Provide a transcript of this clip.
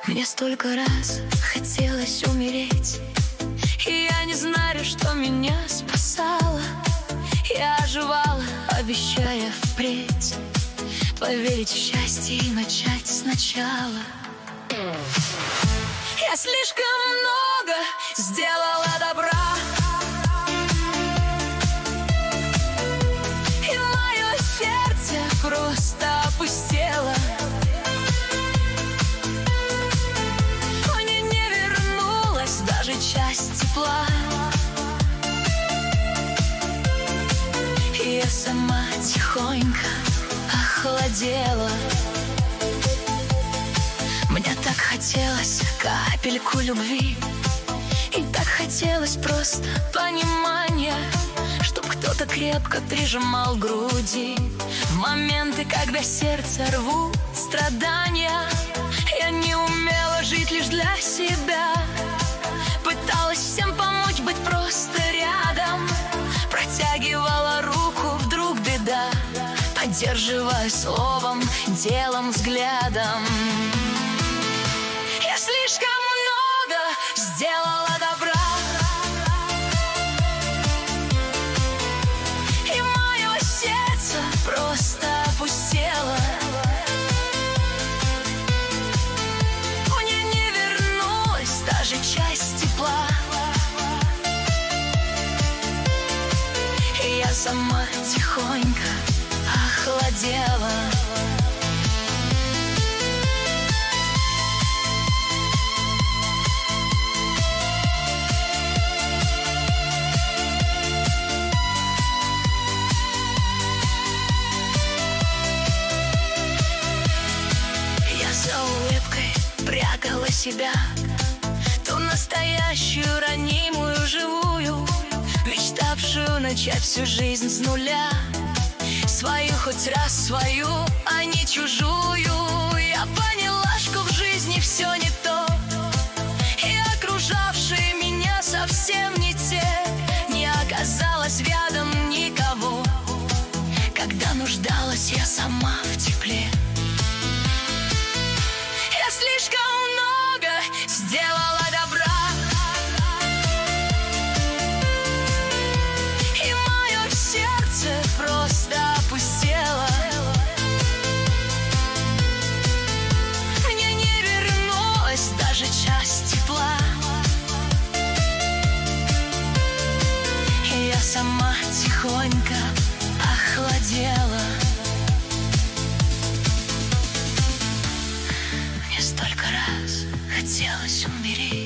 Мне столько раз хотелось умереть, и я не знаю, что меня спасало. Я оживала, обещая впредь поверить в счастье и начать сначала. Я слишком много сделала добра, и мое сердце просто опустело. Мне не вернулась даже часть тепла, и я сама тихонько охладела. Мне так хотелось капельку любви, и так хотелось просто понимания, чтоб кто-то крепко прижимал к груди. В моменты, когда сердце рвут страдания, я не умела жить лишь для себя. Пыталась всем помочь, быть просто рядом, протягивала руку, вдруг беда, поддерживая словом, делом, взглядом. Я слишком много сделала добра, и мое сердце просто опустело. Мне не вернулась даже часть тепла, и я сама тихонько охладела. Прятала себя, ту настоящую, ранимую, живую, мечтавшую начать всю жизнь с нуля. Свою хоть раз свою, а не чужую. Я поняла, что в жизни все не то, и окружавшие меня совсем не те. Не оказалось рядом никого, когда нуждалась я сама в тепле. Я слишком много сделала добра, и мое сердце просто опустело. Мне не вернулась даже часть тепла, и я сама тихонько охладела. Столько раз хотелось умереть.